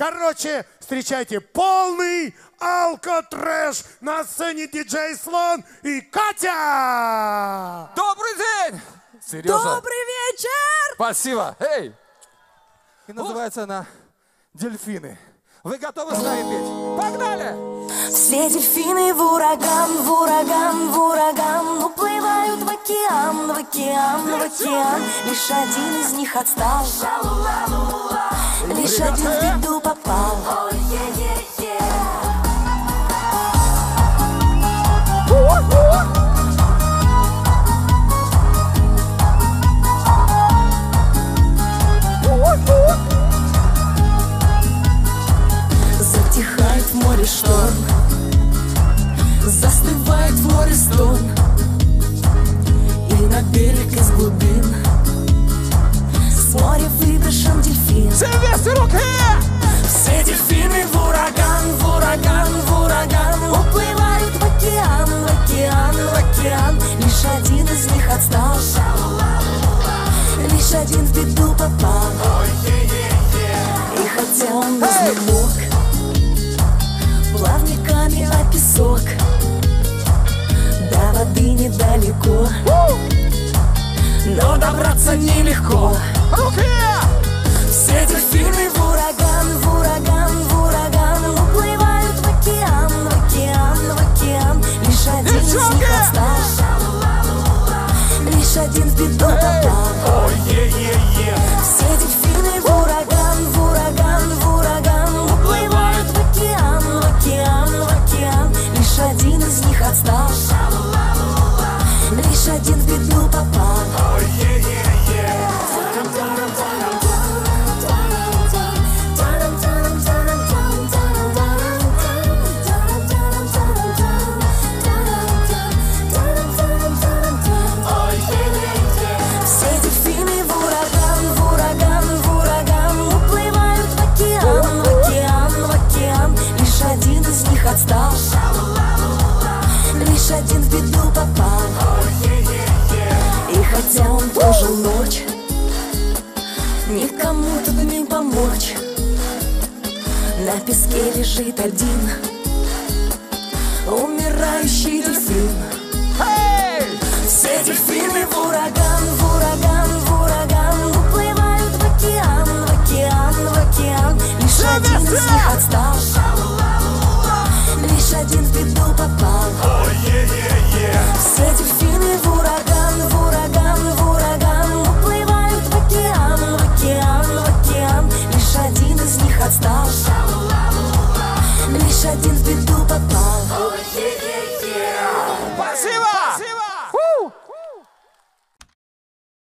Короче, встречайте полный алкотрэш на сцене диджей Слон и Катя! Добрый день! Сережа. Добрый вечер! Спасибо. Эй! И называется она «Дельфины». Вы готовы с нами петь? Погнали! Все дельфины в ураган, в ураган, в ураган уплывают в океан, в океан, в океан. Лишь один из них отстал, лишь один в беду попал. Затихает в море шторм, застывает в море стон, и на берег из глубин с моря выброшен дельфин. Все вместе руки! Все дельфины в ураган, в ураган, в ураган уплывают в океан, в океан, в океан. Лишь один из них отстал, лишь один в беду попал. И хотя он не мог плавниками о песок, до воды недалеко, но добраться нелегко. Все дельфины в ураган, в ураган, в ураган уплывают в океан, в океан, в океан. Лишь один из них отстал, лишь один в беду попал. Все дельфины в ураган, в ураган, в ураган уплывают в океан, в океан, в океан. Лишь один из них отстал, лишь один в беду попал. Отстал, лишь один в беду попал. И хотя он прожил ночь, никому тут не помочь, на песке лежит один умирающий дельфин. Все дельфины в ураган, в ураган, в ураган уплывают в океан, в океан, в океан. Лишь один из них отстал,